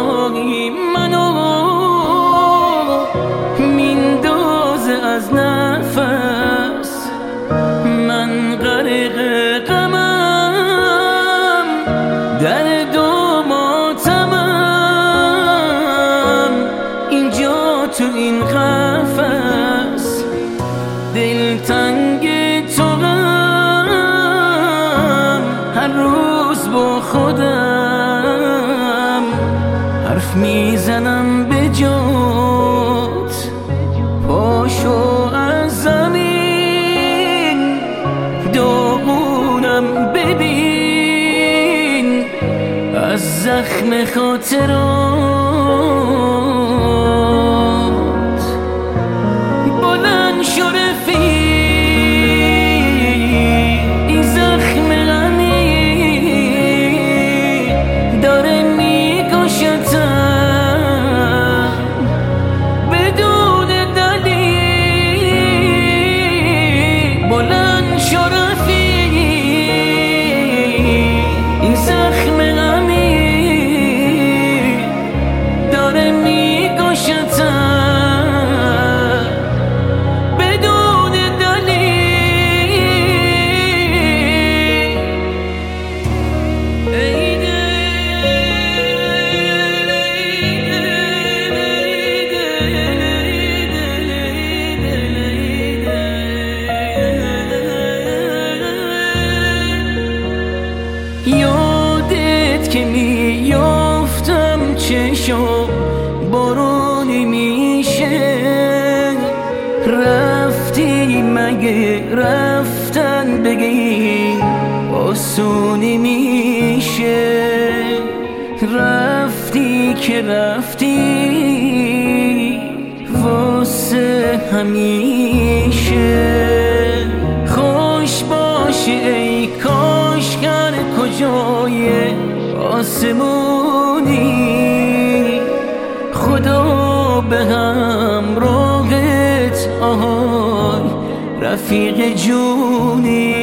منو میندازه از نفس، من غرق غمم، درد و ماتمم، اینجا تو این قفس، دلتنگ توام، هر روز با خودم حرف میزنم به جات، پاشو از زمین، داغونم ببین از زخم خاطرات. بلند شو این زخم غمی داره میکشتم بدون دلیل. بلند شو این زخم غمی داره میکشتم یادت که میافتم چشم بارونی میشه، رفتی مگه رفتن بگی آسونی میشه، رفتی که رفتی واسه همیشه. خوش باشه ای کاشگر کجای آسمونی، خدا به همراهت آهای رفیق جونی.